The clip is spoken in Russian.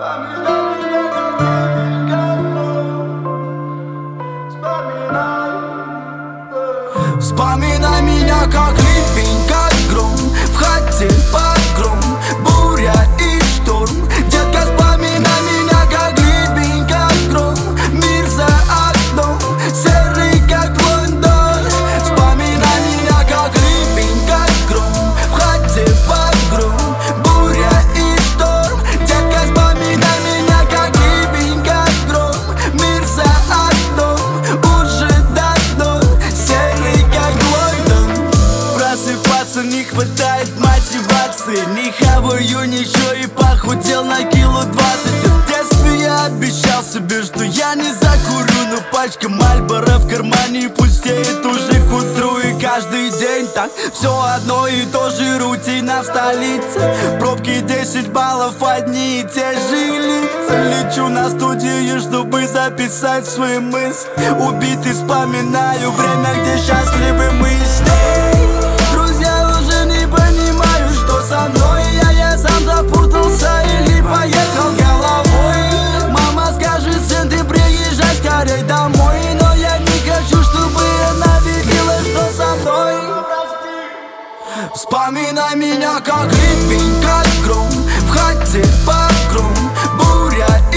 Вспоминай меня как ливень, как гром. В хате погром, буря и шторм. Детка, вспоминай меня как ливень, как гром. Мир за окном, серый как Лондон. Вспоминай меня как ливень, как гром. В хате погром, буря и шторм. Детка, вспоминай меня как ливень, как гром. Мир за окном, уже давно серый как Лондон. Просыпаться не хватает мотивации. Не хаваю ничего и похудел на кило 20. В детстве я обещал себе, что я не закурю, но пачка Мальборо в кармане пустеет уже к утру. И каждый день так все одно и то же, рутина в столице. Пробки 10 баллов, одни и те же лица. Лечу на студию, чтобы записать свои мысли. Убитый вспоминаю время, где счастливы мы с ней. Друзья уже не понимают, что со мной. Я сам запутался или поехал головой. Мама скажет: сын, ты приезжай скорей домой. Но я не хочу, чтобы она видела, что со мной. Вспоминай меня как ливень, как гром. В хате погром, буря